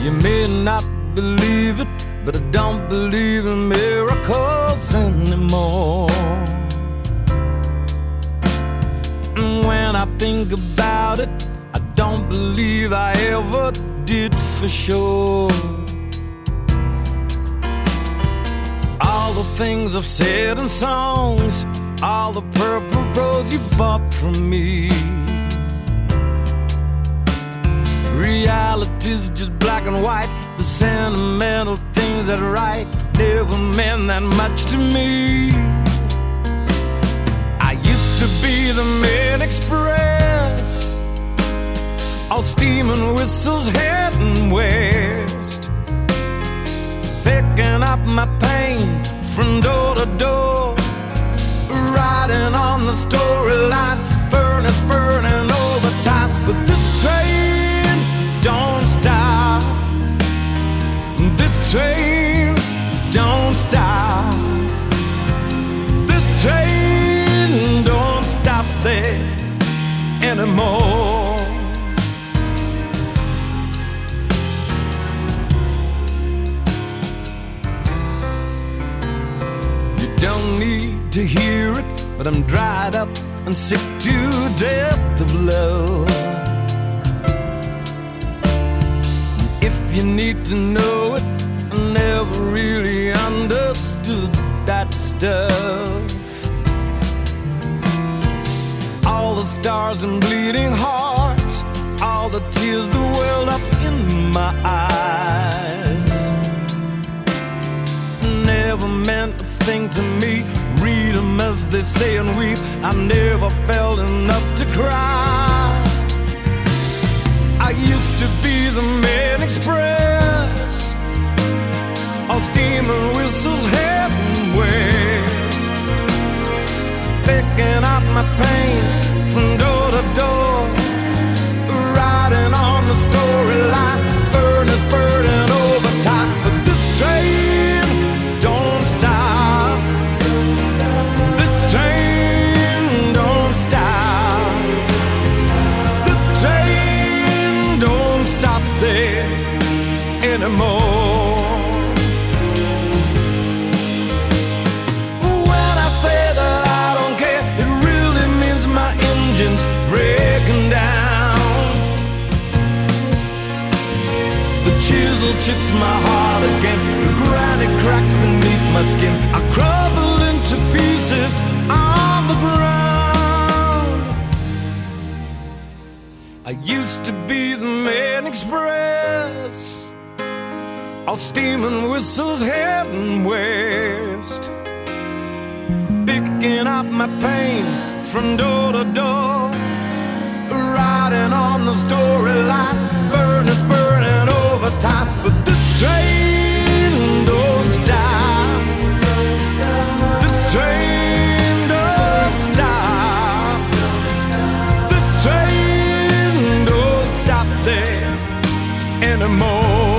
You may not believe it, but I don't believe in miracles anymore. And when I think about it, I don't believe I ever did for sure. All the things I've said in songs, all the purple rose you bought from me, reality's just black and white. The sentimental things that write never meant that much to me. I used to be the main express, all steam and whistles heading west, picking up my pain from door to door, riding on the storyline, furnace burning overtime. But this train don't stop, this train don't stop, this train don't stop there anymore. You don't need to hear it, but I'm dried up and sick to death of love. If you need to know it, I never really understood that stuff. All the stars and bleeding hearts, all the tears that welled up in my eyes, never meant a thing to me. Read them as they say and weep. I never felt enough to cry. I used to be the main express, all steam and whistles heading west, picking up my pain from door to door, riding on the storyline, furnace burning overtime. But this train don't stop, this train don't stop, this train don't stop there anymore. When I say that I don't care, it really means my engine's breaking down. The chisel chips my heart again, the granite cracks beneath my skin. I crumble into pieces on the ground. I used to be the main express, all steam and whistles heading west, picking up my pain from door to door, riding on the storyline, furnace burning overtime. But this train don't stop, this train don't stop, this train don't stop there anymore.